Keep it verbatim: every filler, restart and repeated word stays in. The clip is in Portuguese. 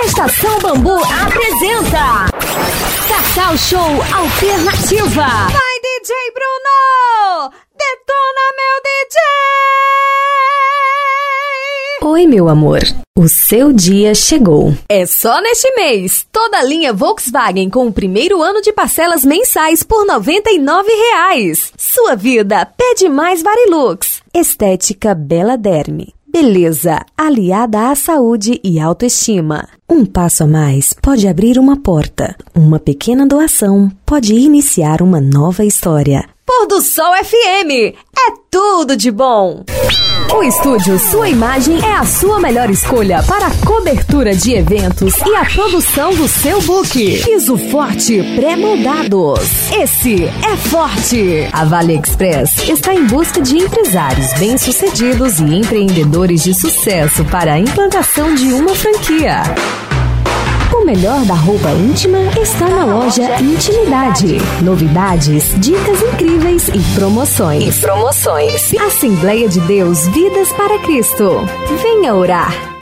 Estação Bambu apresenta Cacau Show Alternativa. Vai, D J Bruno! Detona, meu D J! Oi, meu amor. O seu dia chegou. É só neste mês. Toda a linha Volkswagen com o primeiro ano de parcelas mensais por noventa e nove reais. Sua vida pede mais Varilux. Estética Bela Derme. Beleza aliada à saúde e autoestima. Um passo a mais pode abrir uma porta. Uma pequena doação pode iniciar uma nova história. Pôr do Sol F M. É tudo de bom. O estúdio Sua Imagem é a sua melhor escolha para a cobertura de eventos e a produção do seu book. Piso forte pré-moldados. Esse é forte. A Vale Express está em busca de empresários bem-sucedidos e empreendedores de sucesso para a implantação de uma franquia. O melhor da roupa íntima está na loja Intimidade. Novidades, dicas incríveis e promoções. E promoções. Assembleia de Deus, Vidas para Cristo. Venha orar.